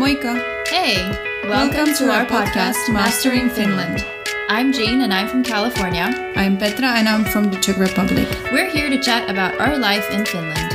Moika. Hey, Welcome to our podcast, Mastering Finland. I'm Jane and I'm from California. I'm Petra and I'm from the Czech Republic. We're here to chat about our life in Finland.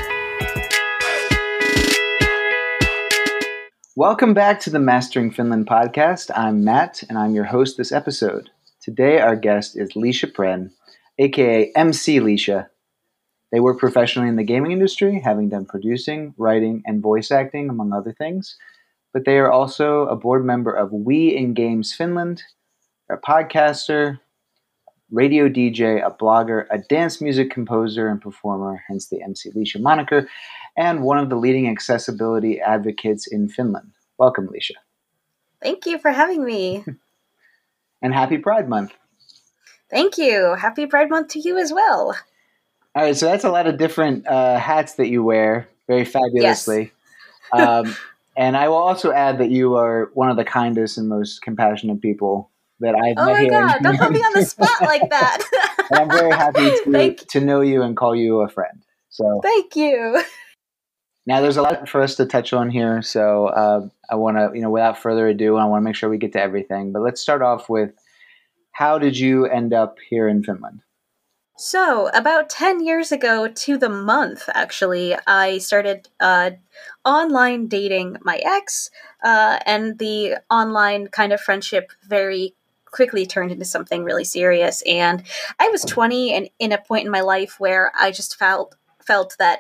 Welcome back to the Mastering Finland podcast. I'm Matt and I'm your host this episode. Today our guest is Liisa Pren, aka MC Liisa. They work professionally in the gaming industry, having done producing, writing, and voice acting, among other things. But they are also a board member of We in Games Finland, a podcaster, radio DJ, a blogger, a dance music composer and performer, hence the MC Liisa moniker, and one of the leading accessibility advocates in Finland. Welcome, Liisa. Thank you for having me. And happy Pride Month. Thank you. Happy Pride Month to you as well. All right, so that's a lot of different hats that you wear very fabulously. Yes. And I will also add that you are one of the kindest and most compassionate people that I've met here. Oh my God, don't put me on the spot like that. And I'm very happy to know you and call you a friend. So thank you. Now, there's a lot for us to touch on here, so I want to, without further ado, I want to make sure we get to everything. But let's start off with, how did you end up here in Finland? So, about 10 years ago to the month, actually, I started online dating my ex, and the online kind of friendship very quickly turned into something really serious. And I was 20 and in a point in my life where I just felt that,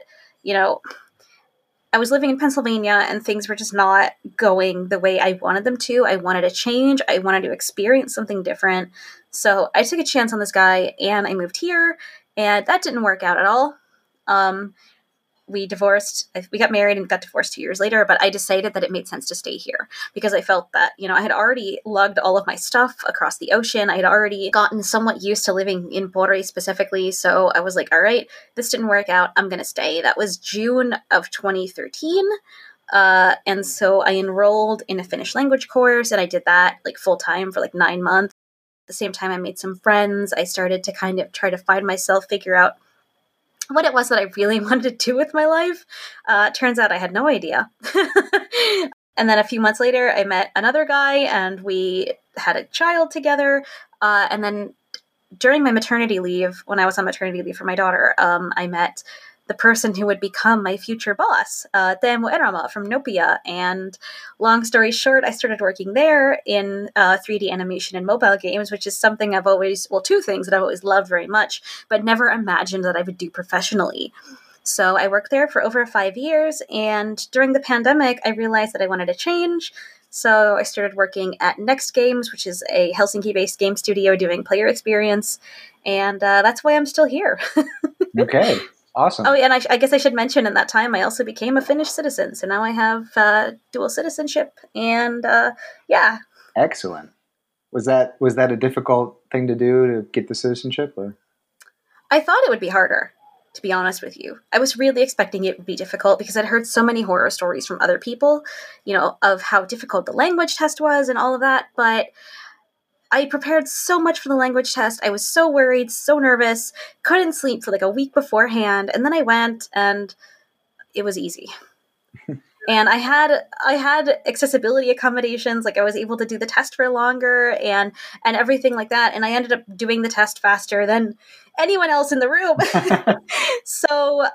I was living in Pennsylvania and things were just not going the way I wanted them to. I wanted a change. I wanted to experience something different. So I took a chance on this guy and I moved here, and that didn't work out at all. We divorced. We got married and got divorced 2 years later, but I decided that it made sense to stay here because I felt that, I had already lugged all of my stuff across the ocean. I had already gotten somewhat used to living in Pori specifically. So I was like, all right, this didn't work out. I'm going to stay. That was June of 2013. And so I enrolled in a Finnish language course, and I did that like full time for like 9 months. At the same time, I made some friends. I started to kind of try to find myself, figure out what it was that I really wanted to do with my life. Turns out I had no idea. And then a few months later, I met another guy and we had a child together. And then during my maternity leave, when I was on maternity leave for my daughter, I met the person who would become my future boss, Teemu Erama from Nopea. And long story short, I started working there in 3D animation and mobile games, which is something I've always, two things that I've always loved very much, but never imagined that I would do professionally. So I worked there for over 5 years, and during the pandemic, I realized that I wanted to change. So I started working at Next Games, which is a Helsinki-based game studio doing player experience, and that's why I'm still here. Okay. Awesome. Oh, and I guess I should mention in that time, I also became a Finnish citizen. So now I have dual citizenship, and yeah. Excellent. Was that a difficult thing to do to get the citizenship? Or? I thought it would be harder, to be honest with you. I was really expecting it would be difficult because I'd heard so many horror stories from other people, of how difficult the language test was and all of that. But I prepared so much for the language test. I was so worried, so nervous, couldn't sleep for like a week beforehand. And then I went and it was easy. And I had accessibility accommodations. Like I was able to do the test for longer and everything like that. And I ended up doing the test faster than anyone else in the room. So,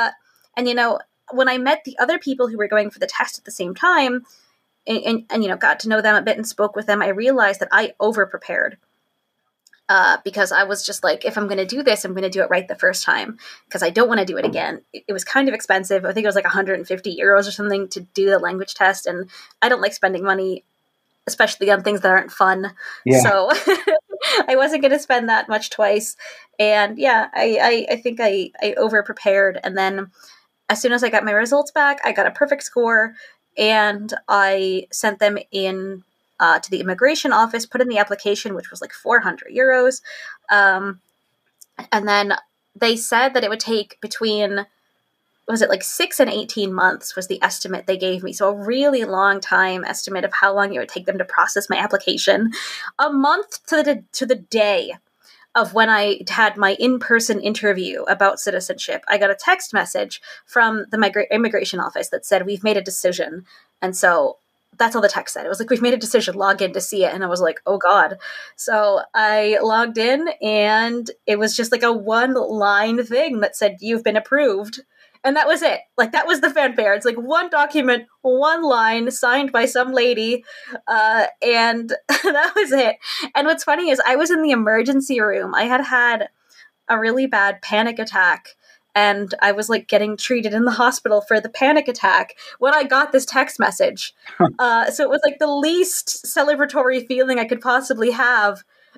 when I met the other people who were going for the test at the same time, and got to know them a bit and spoke with them, I realized that I over-prepared because I was just like, if I'm going to do this, I'm going to do it right the first time because I don't want to do it again. It was kind of expensive. I think it was like 150 euros or something to do the language test, and I don't like spending money, especially on things that aren't fun. Yeah. So I wasn't going to spend that much twice. And yeah, I think I over-prepared, and then as soon as I got my results back, I got a perfect score. And I sent them in to the immigration office, put in the application, which was like 400 euros. And then they said that it would take between, was it like 6 and 18 months was the estimate they gave me. So a really long time estimate of how long it would take them to process my application. A month to the day of when I had my in-person interview about citizenship, I got a text message from the immigration office that said, we've made a decision. And so that's all the text said. It was like, we've made a decision, log in to see it. And I was like, oh God. So I logged in and it was just like a 1-line thing that said, you've been approved. And that was it. Like, that was the fanfare. It's like one document, 1 line signed by some lady. And that was it. And what's funny is I was in the emergency room. I had a really bad panic attack. And I was like getting treated in the hospital for the panic attack when I got this text message. So it was like the least celebratory feeling I could possibly have.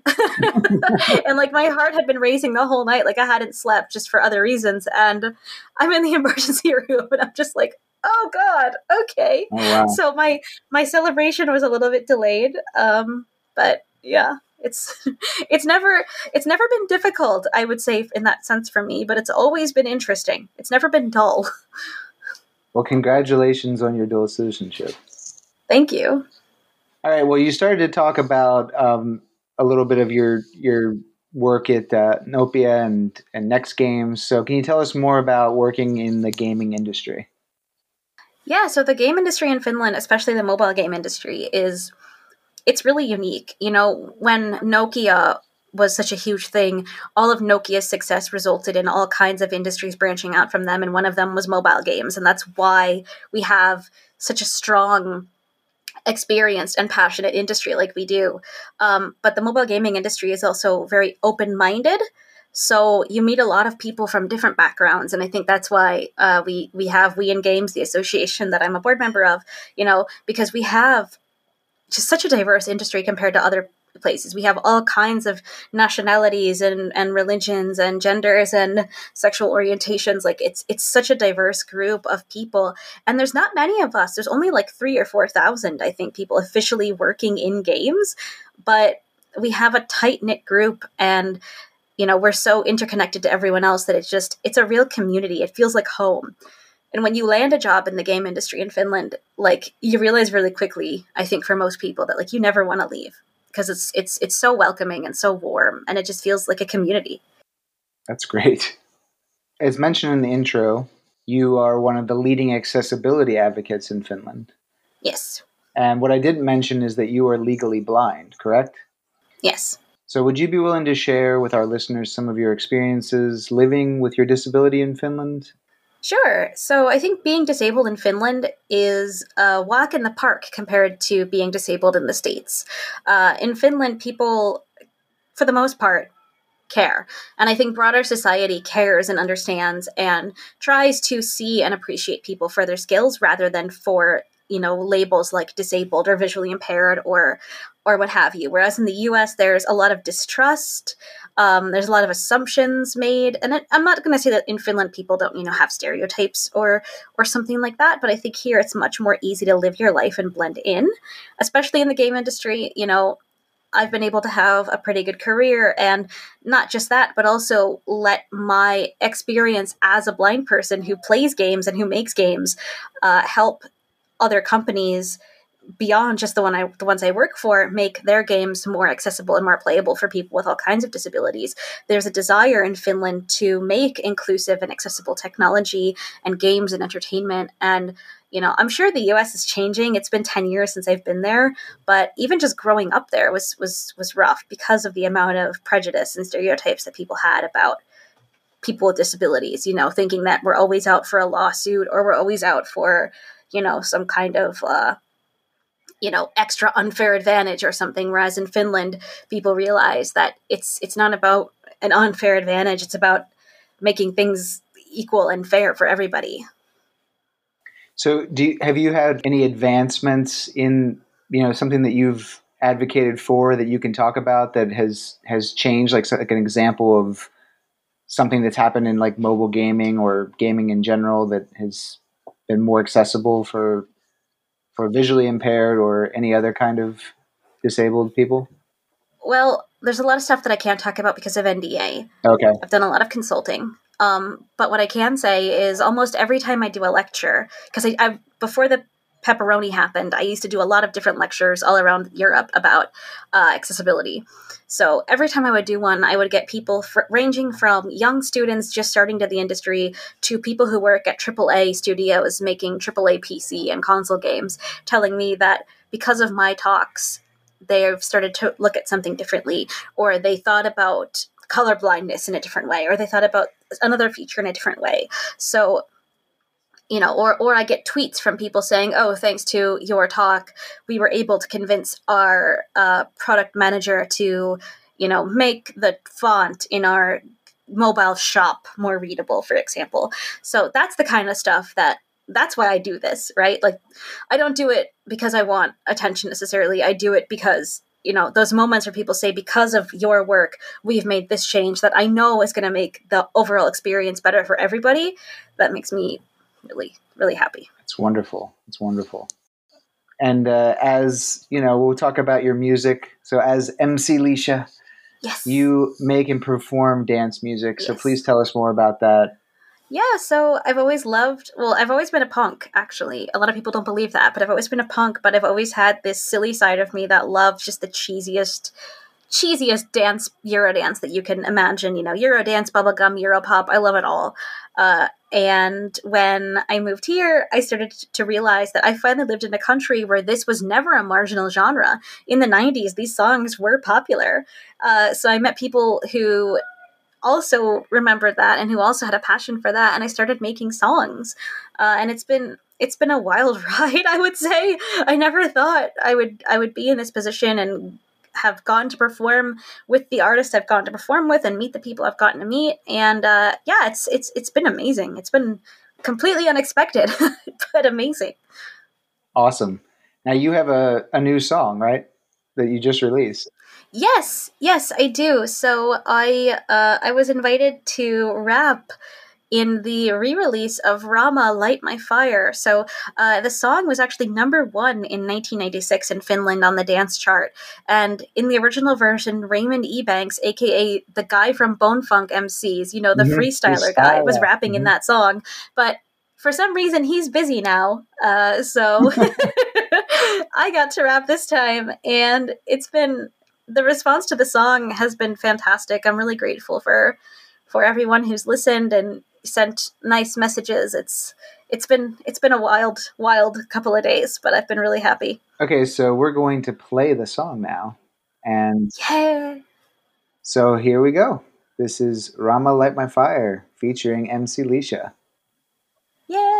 And like my heart had been racing the whole night. Like I hadn't slept just for other reasons. And I'm in the emergency room and I'm just like, oh God, okay. Oh, wow. So my celebration was a little bit delayed. But yeah. It's never been difficult, I would say, in that sense for me, but it's always been interesting. It's never been dull. Well, congratulations on your dual citizenship. Thank you. All right. Well, you started to talk about a little bit of your work at Nopia and Next Games. So can you tell us more about working in the gaming industry? Yeah, so the game industry in Finland, especially the mobile game industry, it's really unique. You know, when Nokia was such a huge thing, all of Nokia's success resulted in all kinds of industries branching out from them, and one of them was mobile games, and that's why we have such a strong, experienced, and passionate industry like we do. But the mobile gaming industry is also very open-minded, so you meet a lot of people from different backgrounds, and I think that's why we have We in Games, the association that I'm a board member of, you know, because we have just such a diverse industry compared to other places. We have all kinds of nationalities and religions and genders and sexual orientations. Like it's such a diverse group of people. And there's not many of us. There's only like 3,000 or 4,000, I think, people officially working in games. But we have a tight-knit group and, you know, we're so interconnected to everyone else that it's a real community. It feels like home. And when you land a job in the game industry in Finland, like you realize really quickly, I think for most people, that like you never want to leave because it's so welcoming and so warm, and it just feels like a community. That's great. As mentioned in the intro, you are one of the leading accessibility advocates in Finland. Yes. And what I didn't mention is that you are legally blind, correct? Yes. So would you be willing to share with our listeners some of your experiences living with your disability in Finland? Sure. So I think being disabled in Finland is a walk in the park compared to being disabled in the States. In Finland, people, for the most part, care. And I think broader society cares and understands and tries to see and appreciate people for their skills rather than for, you know, labels like disabled or visually impaired or what have you. Whereas in the US, there's a lot of distrust. There's a lot of assumptions made. And I'm not going to say that in Finland people don't, you know, have stereotypes or something like that. But I think here it's much more easy to live your life and blend in, especially in the game industry. You know, I've been able to have a pretty good career, and not just that, but also let my experience as a blind person who plays games and who makes games help other companies beyond just the ones I work for make their games more accessible and more playable for people with all kinds of disabilities. There's a desire in Finland to make inclusive and accessible technology and games and entertainment. And, you know, I'm sure the US is changing. It's been 10 years since I've been there, but even just growing up there was rough because of the amount of prejudice and stereotypes that people had about people with disabilities, you know, thinking that we're always out for a lawsuit or we're always out for, you know, some kind of you know, extra unfair advantage or something. Whereas in Finland, people realize that it's not about an unfair advantage. It's about making things equal and fair for everybody. So have you had any advancements in, you know, something that you've advocated for that you can talk about that has changed, like an example of something that's happened in like mobile gaming or gaming in general that has been more accessible for visually impaired or any other kind of disabled people? Well, there's a lot of stuff that I can't talk about because of NDA. Okay. I've done a lot of consulting. But what I can say is almost every time I do a lecture, because I before the Pepperoni happened, I used to do a lot of different lectures all around Europe about accessibility. So every time I would do one, I would get people ranging from young students just starting to the industry to people who work at AAA studios making AAA PC and console games, telling me that because of my talks, they've started to look at something differently, or they thought about color blindness in a different way, or they thought about another feature in a different way. So, or I get tweets from people saying, oh, thanks to your talk, we were able to convince our product manager to, make the font in our mobile shop more readable, for example. So that's the kind of stuff that's why I do this, right? Like, I don't do it because I want attention necessarily. I do it because, those moments where people say, because of your work, we've made this change that I know is going to make the overall experience better for everybody. That makes me really, really happy. It's wonderful. It's wonderful. And as, we'll talk about your music. So as MC Leisha, yes, you make and perform dance music. So yes. Please tell us more about that. Yeah, so I've always been a punk, actually. A lot of people don't believe that, but I've always been a punk, but I've always had this silly side of me that loved just the cheesiest dance, Eurodance that you can imagine. Eurodance, bubblegum, Europop, I love it all. And when I moved here, I started to realize that I finally lived in a country where this was never a marginal genre. In the 90s, these songs were popular. So I met people who also remembered that and who also had a passion for that, and I started making songs, and it's been a wild ride, I would say. I never thought I would be in this position and have gotten to perform with the artists I've gotten to perform with and meet the people I've gotten to meet, and it's been amazing. It's been completely unexpected but amazing. Awesome. Now you have a new song, right, that you just released? Yes, I do. So I was invited to rap in the re-release of Rama Light My Fire. So the song was actually number 1 in 1996 in Finland on the dance chart. And in the original version, Raymond Ebanks, aka the guy from Bone Funk MCs, the freestyler guy, was rapping in that song. But for some reason, he's busy now. So I got to rap this time, and the response to the song has been fantastic. I'm really grateful for everyone who's listened and sent nice messages. It's been a wild couple of days, but I've been really happy. Okay, so we're going to play the song now. And yeah. So here we go. This is Rama Light My Fire featuring MC Leisha. Yeah.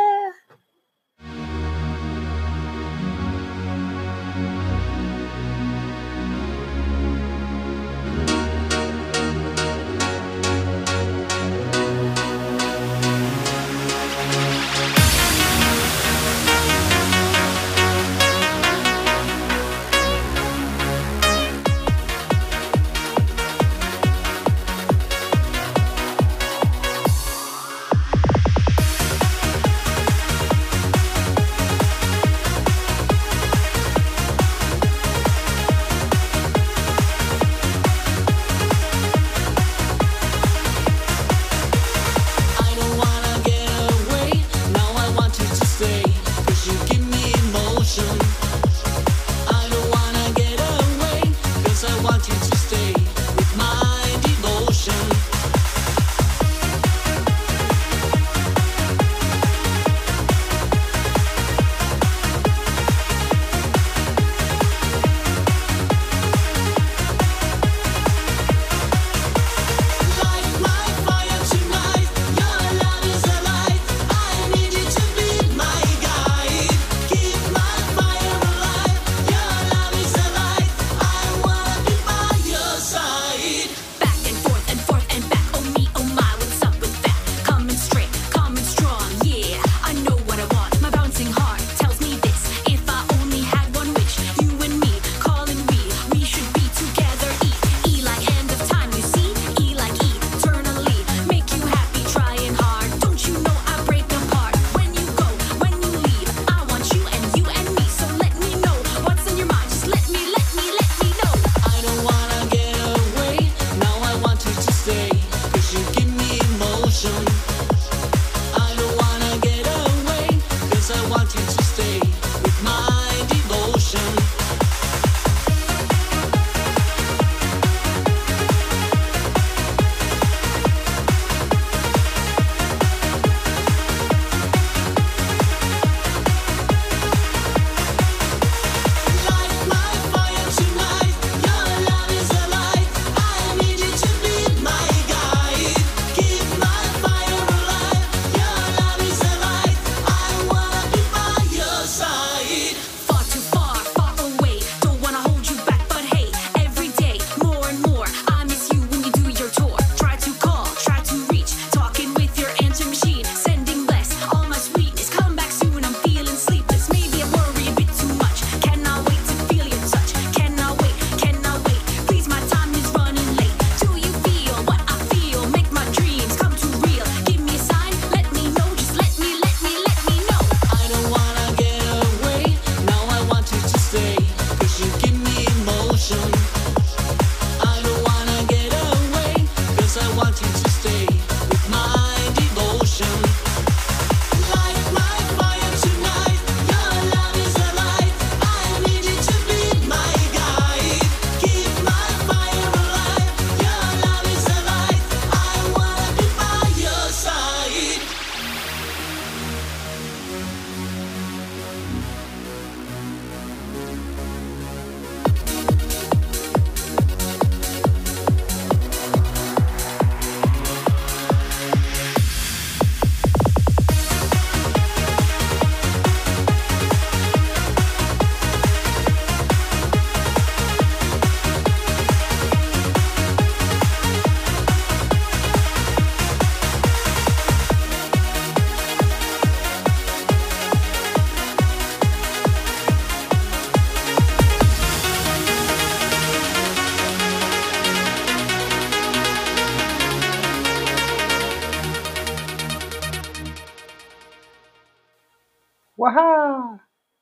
Waha!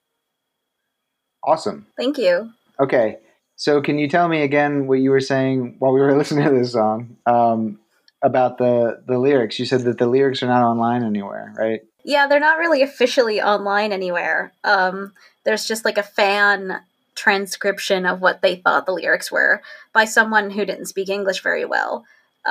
Awesome. Thank you. Okay, so can you tell me again what you were saying while we were listening to this song about the lyrics? You said that the lyrics are not online anywhere, right? Yeah, they're not really officially online anywhere. There's just like a fan transcription of what they thought the lyrics were by someone who didn't speak English very well.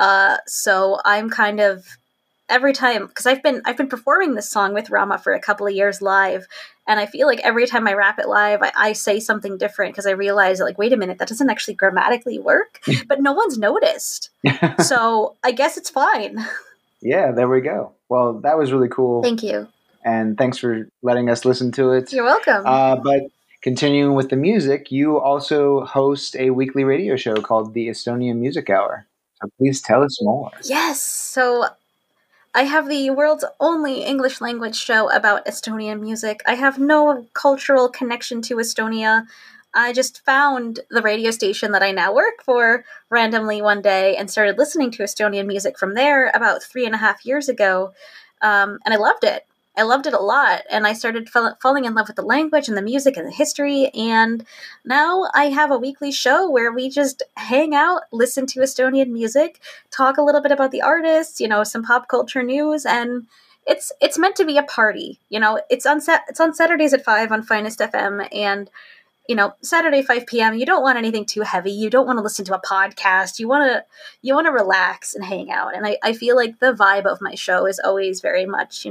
So I'm kind of every time, because I've been performing this song with Rama for a couple of years live, and I feel like every time I rap it live, I say something different because I realize like, wait a minute, that doesn't actually grammatically work, but no one's noticed. So I guess it's fine. Yeah, there we go. Well, that was really cool. Thank you. And thanks for letting us listen to it. You're welcome. But continuing with the music, you also host a weekly radio show called the Estonian Music Hour. So please tell us more. Yes. So I have the world's only English language show about Estonian music. I have no cultural connection to Estonia. I just found the radio station that I now work for randomly one day and started listening to Estonian music from there about 3.5 years ago. And I loved it. I loved it a lot. And I started falling in love with the language and the music and the history. And now I have a weekly show where we just hang out, listen to Estonian music, talk a little bit about the artists, some pop culture news, and it's meant to be a party. It's on Saturdays at 5 on Finest FM, and Saturday 5 p.m. You don't want anything too heavy. You don't want to listen to a podcast. You want to relax and hang out. And I feel like the vibe of my show is always very much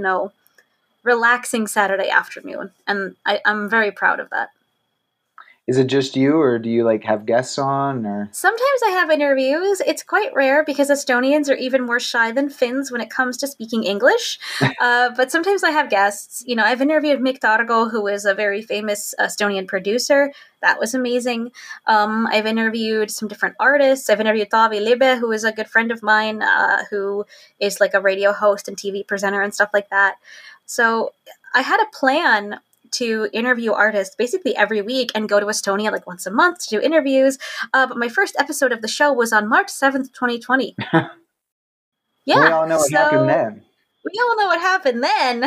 relaxing Saturday afternoon, and I'm very proud of that. Is it just you, or do you have guests on? Or sometimes I have interviews. It's quite rare because Estonians are even more shy than Finns when it comes to speaking English. But sometimes I have guests. I've interviewed Mikk Targo, who is a very famous Estonian producer. That was amazing. I've interviewed some different artists. I've interviewed Taavi Libe, who is a good friend of mine, who is like a radio host and TV presenter and stuff like that. So I had a plan to interview artists basically every week and go to Estonia once a month to do interviews. But my first episode of the show was on March 7th, 2020. Yeah. We all know what happened then. We all know what happened then.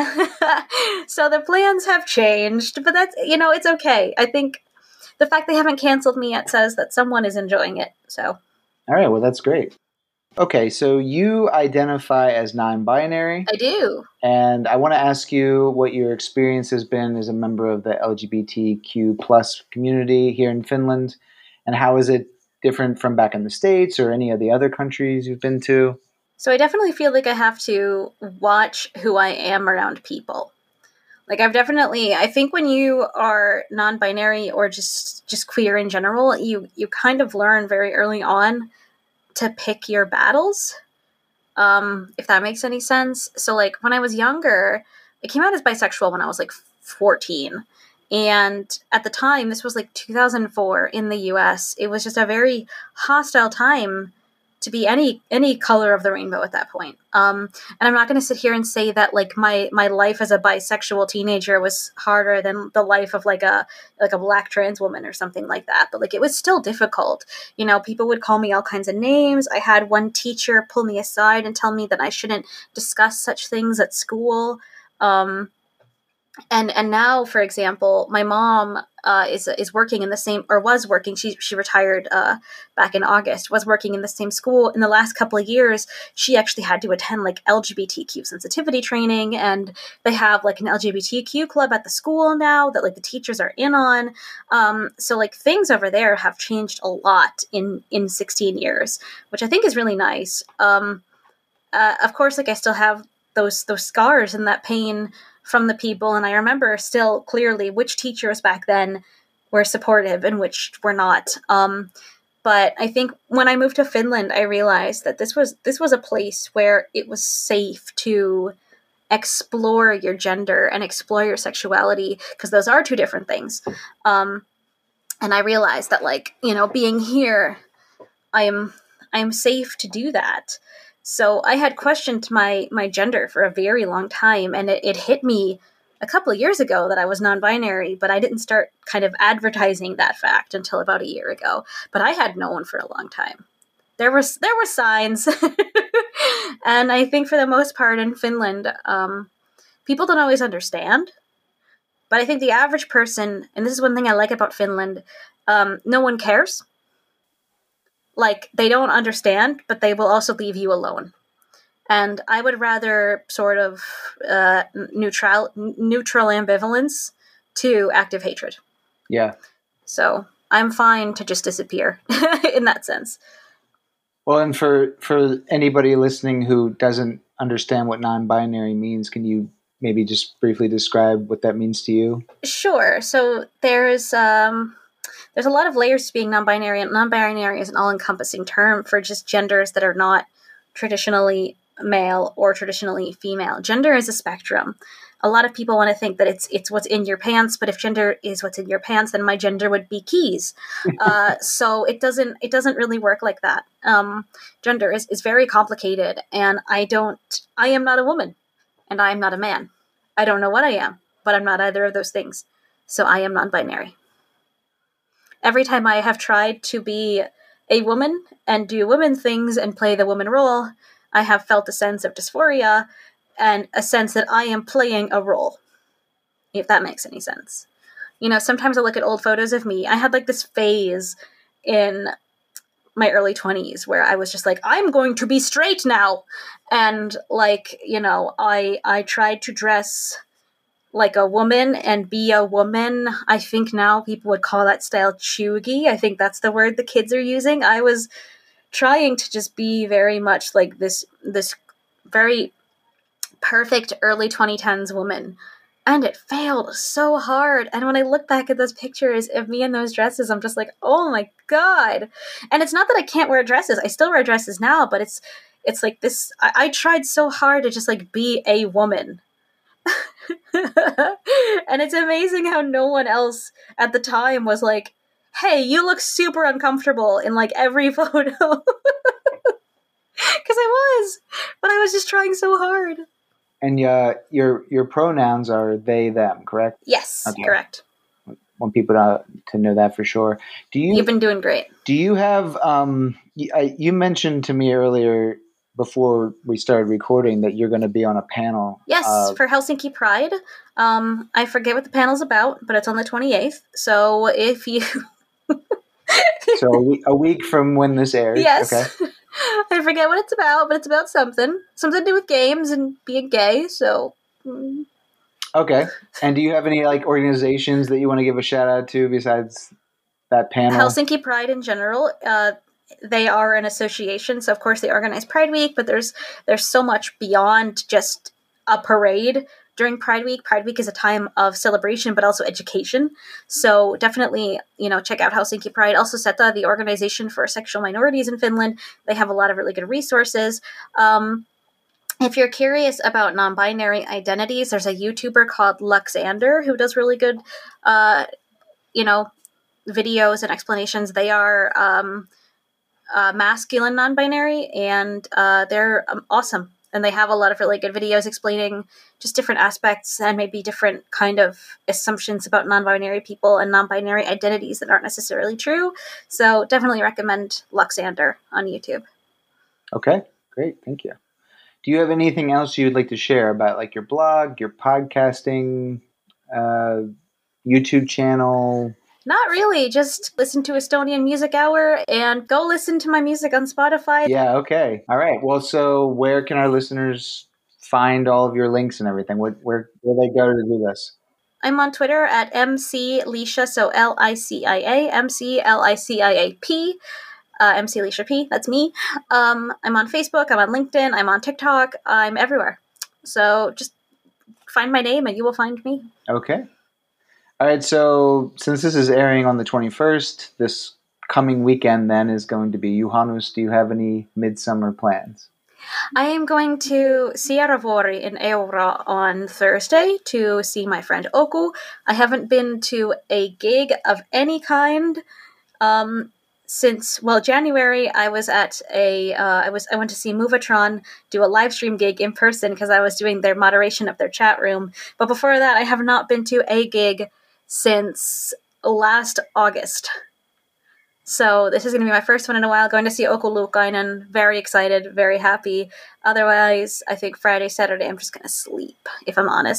So the plans have changed, but that's, it's okay. I think the fact they haven't canceled me yet says that someone is enjoying it. So. All right. Well, that's great. Okay, so you identify as non-binary. I do. And I want to ask you what your experience has been as a member of the LGBTQ plus community here in Finland, and how is it different from back in the States or any of the other countries you've been to? So I definitely feel like I have to watch who I am around people. I think when you are non-binary or just queer in general, you kind of learn very early on to pick your battles, if that makes any sense. So when I was younger, I came out as bisexual when I was 14. And at the time, this was 2004 in the US, it was just a very hostile time to be any color of the rainbow at that point. And I'm not going to sit here and say that my life as a bisexual teenager was harder than the life of a black trans woman or something like that. But it was still difficult. People would call me all kinds of names. I had one teacher pull me aside and tell me that I shouldn't discuss such things at school. And now, for example, my mom is working in the same, or was working. She retired back in August. Was working in the same school. In the last couple of years, she actually had to attend LGBTQ sensitivity training, and they have an LGBTQ club at the school now that the teachers are in on. So things over there have changed a lot in 16 years, which I think is really nice. Of course, I still have those scars and that pain from the people, and I remember still clearly which teachers back then were supportive and which were not. But I think when I moved to Finland, I realized that this was a place where it was safe to explore your gender and explore your sexuality, because those are two different things. And I realized that being here, I'm safe to do that. So I had questioned my gender for a very long time, and it hit me a couple of years ago that I was non-binary, but I didn't start kind of advertising that fact until about a year ago. But I had known for a long time. There were signs. And I think for the most part in Finland, people don't always understand. But I think the average person, and this is one thing I like about Finland, no one cares. Like, they don't understand, but they will also leave you alone. And I would rather sort of neutral ambivalence to active hatred. Yeah. So I'm fine to just disappear in that sense. Well, and for anybody listening who doesn't understand what non-binary means, can you maybe just briefly describe what that means to you? Sure. So there's a lot of layers to being non-binary, and non-binary is an all-encompassing term for just genders that are not traditionally male or traditionally female. Gender is a spectrum. A lot of people want to think that it's what's in your pants, but if gender is what's in your pants, then my gender would be keys. So it doesn't really work like that. Gender is very complicated, and I am not a woman, and I am not a man. I don't know what I am, but I'm not either of those things. So I am non-binary. Every time I have tried to be a woman and do woman things and play the woman role, I have felt a sense of dysphoria and a sense that I am playing a role, if that makes any sense. You know, sometimes I look at old photos of me. I had like this phase in my early 20s where I was just like, I'm going to be straight now. And like, you know, I tried to dress like a woman and be a woman. I think now people would call that style cheugy. I think that's the word the kids are using. I was trying to just be very much like this very perfect early 2010s woman. And it failed so hard. And when I look back at those pictures of me in those dresses, I'm just like, oh my God. And it's not that I can't wear dresses. I still wear dresses now, but it's like this. I tried so hard to just like be a woman. And it's amazing how no one else at the time was like, hey, you look super uncomfortable in like every photo. Because I was, but I was just trying so hard. And your pronouns are they, them, correct? Yes, okay. Correct. I want people to know that for sure. You've been doing great. Do you have, you mentioned to me earlier before we started recording that you're going to be on a panel. Yes, for Helsinki Pride. I forget what the panel's about, but it's on the 28th. So if you... So a week from when this airs. Yes. Okay. I forget what it's about, but it's about something. Something to do with games and being gay, so... Okay. And do you have any like organizations that you want to give a shout out to besides that panel? Helsinki Pride in general. They are an association, so of course they organize Pride Week, but there's so much beyond just a parade during Pride Week. Pride Week is a time of celebration, but also education. So definitely, check out Helsinki Pride. Also SETA, the Organization for Sexual Minorities in Finland. They have a lot of really good resources. If you're curious about non-binary identities, there's a YouTuber called Luxander who does really good, videos and explanations. They are masculine non-binary, and they're awesome. And they have a lot of really good videos explaining just different aspects and maybe different kind of assumptions about non-binary people and non-binary identities that aren't necessarily true. So definitely recommend Luxander on YouTube. Okay, great. Thank you. Do you have anything else you'd like to share about like your blog, your podcasting, YouTube channel? Not really. Just listen to Estonian Music Hour and go listen to my music on Spotify. Yeah, okay. All right. Well, so where can our listeners find all of your links and everything? Where they go to do this? I'm on Twitter at MCLicia, so LICIA, MCLICIAP. MC Licia P, that's me. I'm on Facebook, I'm on LinkedIn, I'm on TikTok, I'm everywhere. So just find my name and you will find me. Okay. All right, so since this is airing on the 21st, this coming weekend then is going to be Juhannus. Do you have any midsummer plans? I am going to Sierravori in Eura on Thursday to see my friend Oku. I haven't been to a gig of any kind since January. I was at I went to see Movatron do a live stream gig in person because I was doing their moderation of their chat room. But before that, I have not been to a gig since last August. So this is going to be my first one in a while, going to see Oku Luukkainen. Very excited, very happy. Otherwise, I think Friday, Saturday, I'm just going to sleep, if I'm honest.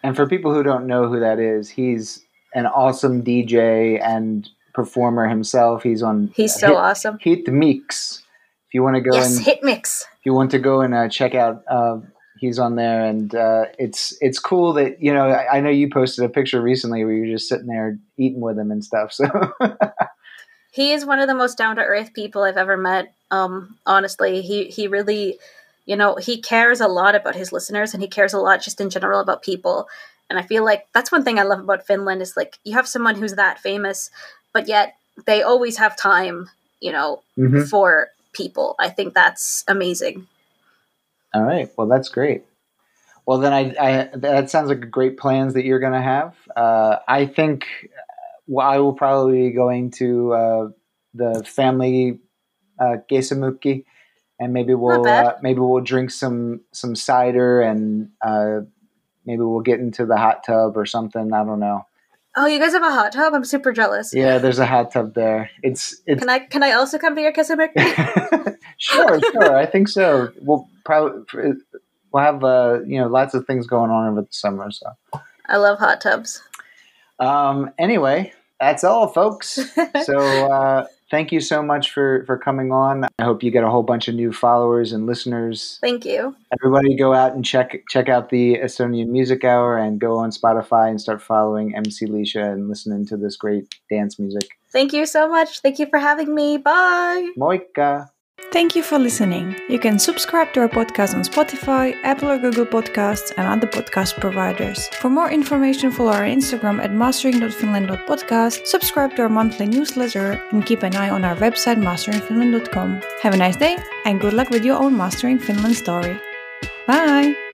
And for people who don't know who that is, he's an awesome DJ and performer himself. He's so awesome. Hit Mix. If you want to go Hit Mix. If you want to go and check out, he's on there, and it's cool that I know you posted a picture recently where you're just sitting there eating with him and stuff. So he is one of the most down to earth people I've ever met. Honestly, he really, he cares a lot about his listeners, and he cares a lot just in general about people. And I feel like that's one thing I love about Finland is like you have someone who's that famous, but yet they always have time, for people. I think that's amazing. All right. Well, that's great. Well, then I that sounds like great plans that you're going to have. I think I will probably be going to the family Kesämökki, and maybe we'll drink some cider, and maybe we'll get into the hot tub or something. I don't know. Oh, you guys have a hot tub? I'm super jealous. Yeah, there's a hot tub there. It's. Can I also come to your Kesämökki? Sure. I think so. We'll have lots of things going on over the summer. So I love hot tubs. Anyway, that's all, folks. So thank you so much for coming on. I hope you get a whole bunch of new followers and listeners. Thank you. Everybody go out and check out the Estonian Music Hour, and go on Spotify and start following MC Liisha and listening to this great dance music. Thank you so much. Thank you for having me. Bye. Moikka. Thank you for listening. You can subscribe to our podcast on Spotify, Apple or Google Podcasts, and other podcast providers. For more information, follow our Instagram at mastering.finland.podcast, subscribe to our monthly newsletter, and keep an eye on our website masteringfinland.com. Have a nice day, and good luck with your own Mastering Finland story. Bye!